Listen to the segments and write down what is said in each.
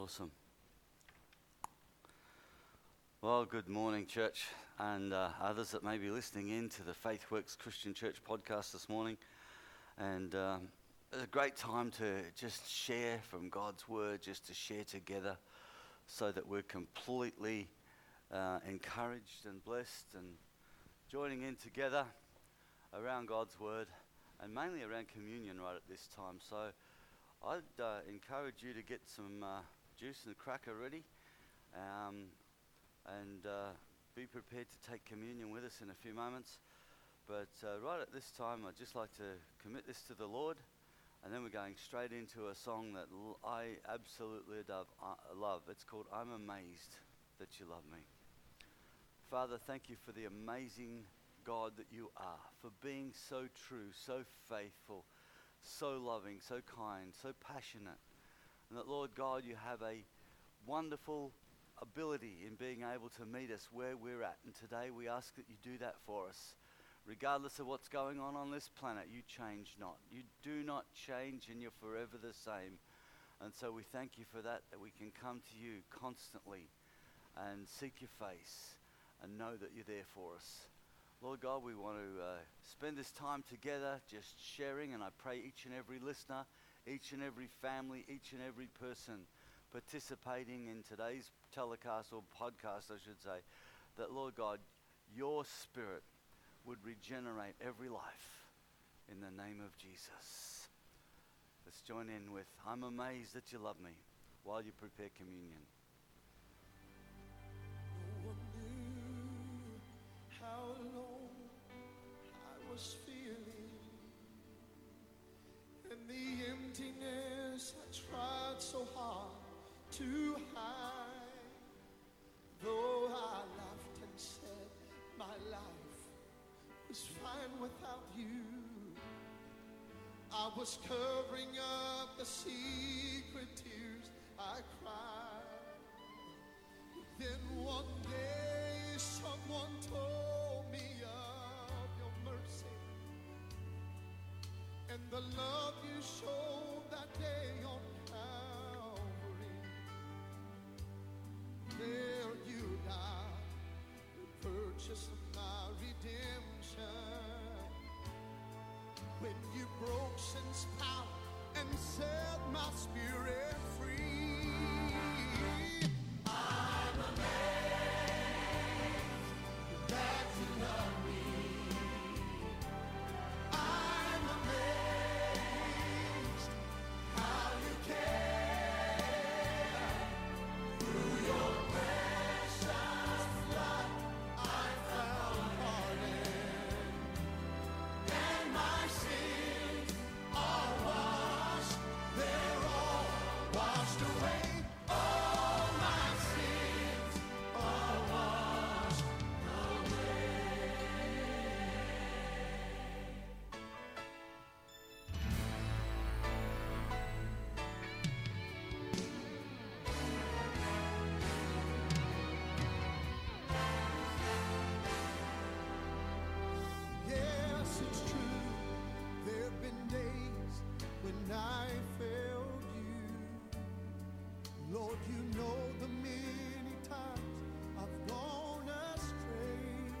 Awesome. Well, good morning, church, and others that may be listening in to the FaithWorks Christian Church podcast this morning. And it's a great time to just share from God's Word, just to share together so that we're completely encouraged and blessed and joining in together around God's Word and mainly around communion right at this time. So I'd encourage you to get some juice and a cracker ready, and be prepared to take communion with us in a few moments. But right at this time, I'd just like to commit this to the Lord, and then we're going straight into a song that I absolutely love. It's called "I'm Amazed That You Love Me." Father, thank you for the amazing God that you are, for being so true, so faithful, so loving, so kind, so passionate. And that, Lord God, you have a wonderful ability in being able to meet us where we're at. And today we ask that you do that for us. Regardless of what's going on this planet, you change not. You do not change, and you're forever the same. And so we thank you for that we can come to you constantly and seek your face and know that you're there for us. Lord God, we want to spend this time together just sharing, and I pray each and every listener, each and every family, each and every person participating in today's telecast or podcast, I should say, that, Lord God, your Spirit would regenerate every life in the name of Jesus. Let's join in with "I'm Amazed That You Love Me" while you prepare communion. No one knew how alone I was feeling, and the emptiness I tried so hard to hide. Though I laughed and said my life was fine without you, I was covering up the secret tears I cried. Then one day someone told me of your mercy and the love you showed that day on Calvary. There you died, the purchase of my redemption. When you broke sin's power and set my spirit free. I'm amazed that you love me. I'm amazed how you care. Through your precious blood I found pardon, and my sins are washed. They're all washed away. All my sins are washed away. Yes, it's true. There have been days when I failed you. Lord, you know the many times I've gone astray.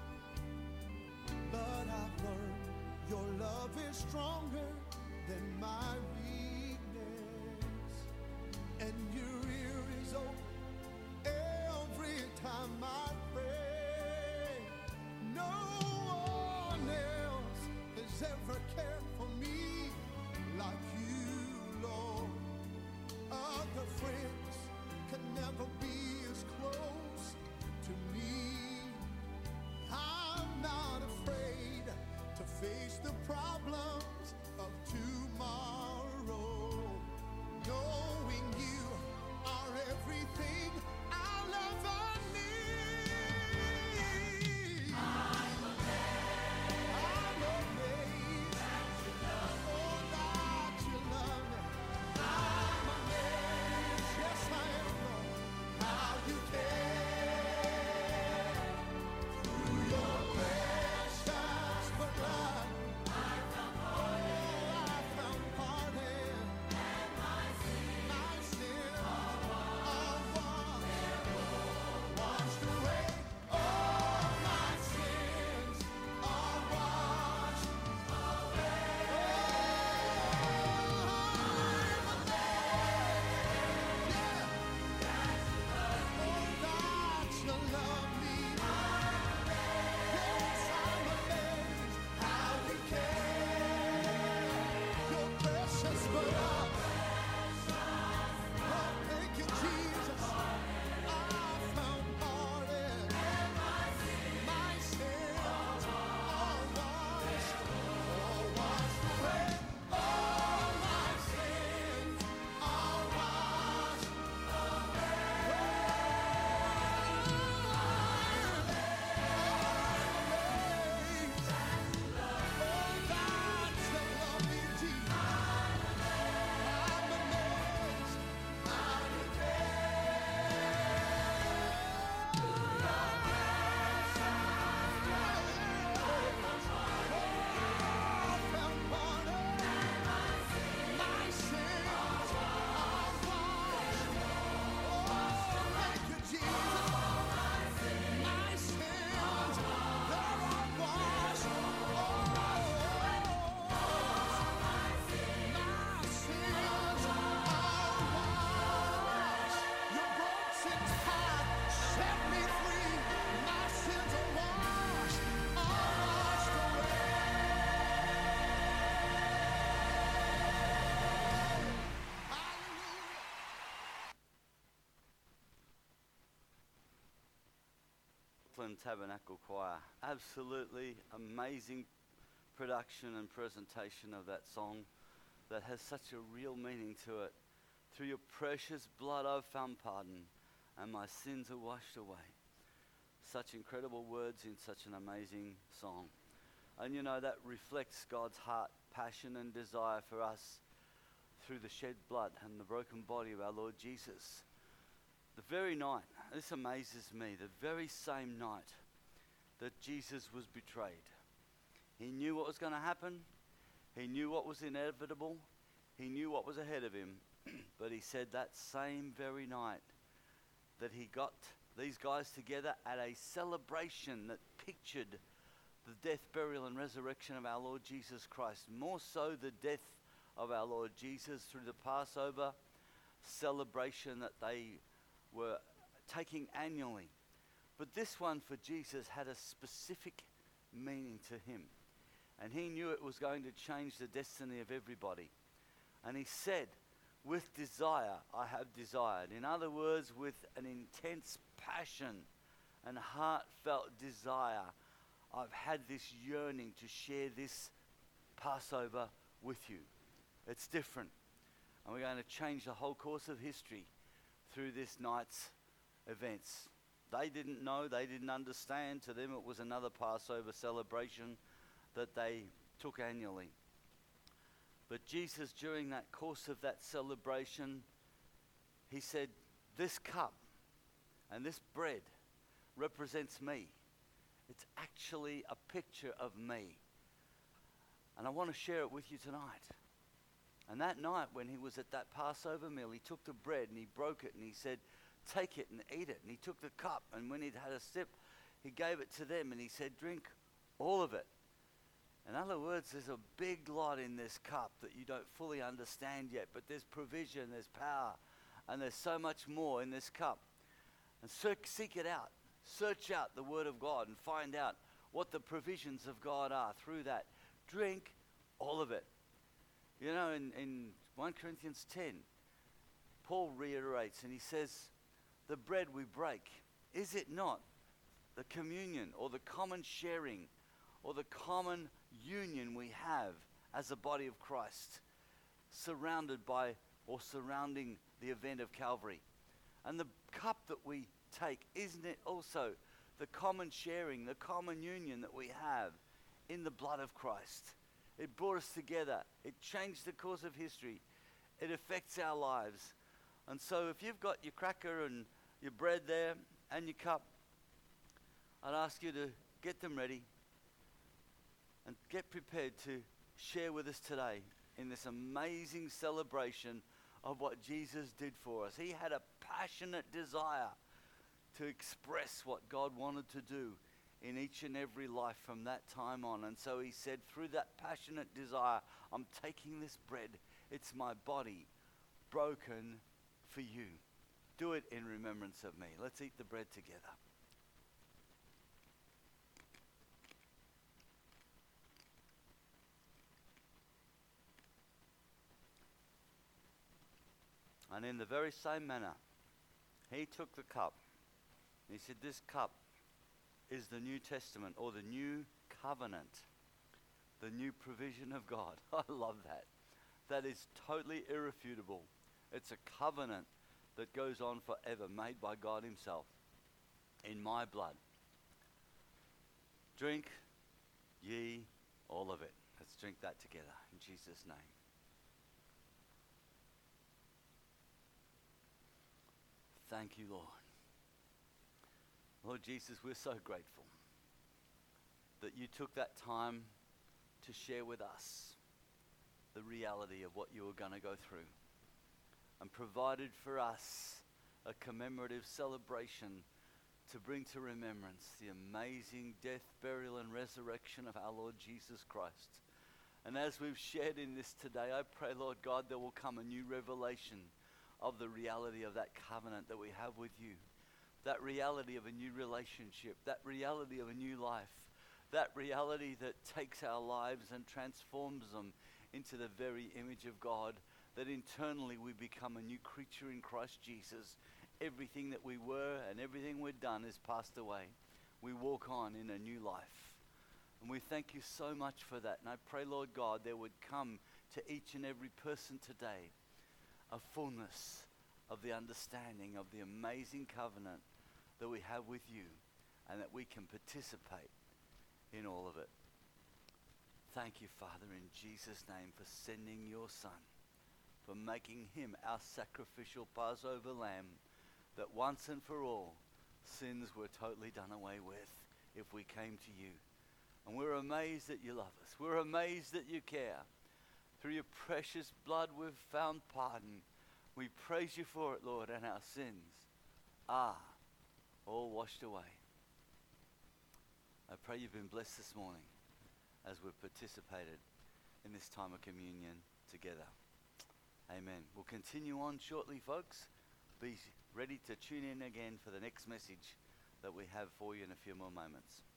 But I've learned your love is stronger than my weakness. And your ear is open every time I pray. No one else has ever cared for me like you, Lord. Other friends can never be as close to me. I'm not afraid to face the problems of tomorrow, knowing you Auckland Tabernacle Choir. Absolutely amazing production and presentation of that song that has such a real meaning to it. Through your precious blood I've found pardon, and my sins are washed away. Such incredible words in such an amazing song. And you know, that reflects God's heart, passion and desire for us through the shed blood and the broken body of our Lord Jesus. The very night, this amazes me, the very same night that Jesus was betrayed. He knew what was going to happen. He knew what was inevitable. He knew what was ahead of him. But he said that same very night that he got these guys together at a celebration that pictured the death, burial and resurrection of our Lord Jesus Christ. More so the death of our Lord Jesus through the Passover celebration that they were taking annually. But this one for Jesus had a specific meaning to him. And he knew it was going to change the destiny of everybody. And he said, with desire I have desired. In other words, with an intense passion and heartfelt desire, I've had this yearning to share this Passover with you. It's different. And we're going to change the whole course of history through this night's events. They didn't know, they didn't understand. To them it was another Passover celebration that they took annually. But Jesus, during that course of that celebration, he said, this cup and this bread represents me. It's actually a picture of me. And I want to share it with you tonight. And that night when he was at that Passover meal, he took the bread and he broke it and he said, take it and eat it. And he took the cup, and when he'd had a sip, he gave it to them and he said, drink all of it. In other words, there's a big lot in this cup that you don't fully understand yet, but there's provision, there's power, and there's so much more in this cup. And seek it out. Search out the Word of God and find out what the provisions of God are through that. Drink all of it. You know, in 1 Corinthians 10, Paul reiterates and he says, the bread we break, is it not the communion or the common sharing or the common union we have as a body of Christ, surrounded by or surrounding the event of Calvary? And the cup that we take, isn't it also the common sharing, the common union that we have in the blood of Christ? It brought us together. It changed the course of history. It affects our lives. And so if you've got your cracker and your bread there and your cup, I'd ask you to get them ready and get prepared to share with us today in this amazing celebration of what Jesus did for us. He had a passionate desire to express what God wanted to do in each and every life from that time on. And so he said, through that passionate desire, I'm taking this bread. It's my body broken for you. Do it in remembrance of me. Let's eat the bread together. And in the very same manner, he took the cup. He said, this cup is the New Testament or the new covenant, the new provision of God. I love that. That is totally irrefutable. It's a covenant that goes on forever, made by God himself in my blood. Drink ye all of it. Let's drink that together in Jesus' name. Thank you, Lord. Lord Jesus, we're so grateful that you took that time to share with us the reality of what you were going to go through and provided for us a commemorative celebration to bring to remembrance the amazing death, burial, and resurrection of our Lord Jesus Christ. And as we've shared in this today, I pray, Lord God, there will come a new revelation of the reality of that covenant that we have with you, that reality of a new relationship, that reality of a new life, that reality that takes our lives and transforms them into the very image of God, that internally we become a new creature in Christ Jesus. Everything that we were and everything we've done is passed away. we walk on in a new life. And we thank you so much for that. And I pray, Lord God, there would come to each and every person today a fullness of the understanding of the amazing covenant that we have with you, and that we can participate in all of it. Thank you, Father, in Jesus' name, for sending your Son, for making him our sacrificial Passover lamb, that once and for all sins were totally done away with if we came to you. And we're amazed that you love us. We're amazed that you care. Through your precious blood we've found pardon. We praise you for it, Lord, and our sins are all washed away. I pray you've been blessed this morning as we've participated in this time of communion together. Amen. We'll continue on shortly, folks. Be ready to tune in again for the next message that we have for you in a few more moments.